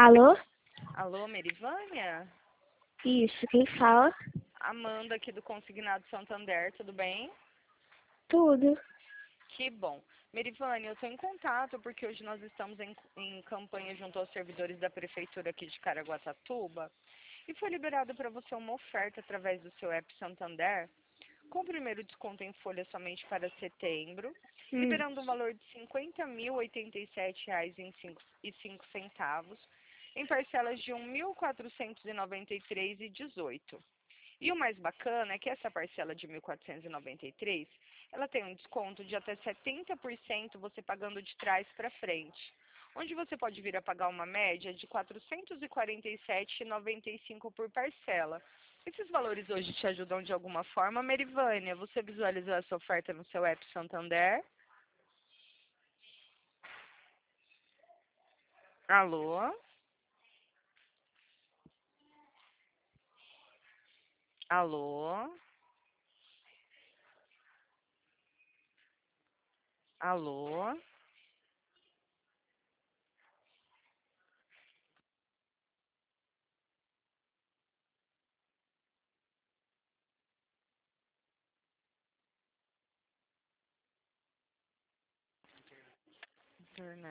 Alô? Alô, Merivânia? Isso, quem fala? Amanda aqui do Consignado Santander, tudo bem? Tudo. Que bom. Merivânia, eu estou em contato porque hoje nós estamos em campanha junto aos servidores da Prefeitura aqui de Caraguatatuba e foi liberado para você uma oferta através do seu app Santander, com o primeiro desconto em folha somente para setembro, liberando um valor de R$ 50.087,05 em parcelas de R$ 1.493,18. E o mais bacana é que essa parcela de 1.493, ela tem um desconto de até 70% você pagando de trás para frente, onde você pode vir a pagar uma média de R$ 447,95 por parcela. Esses valores hoje te ajudam de alguma forma, Merivânia? Você visualizou essa oferta no seu app Santander? Alô? Alô? Alô? Internet.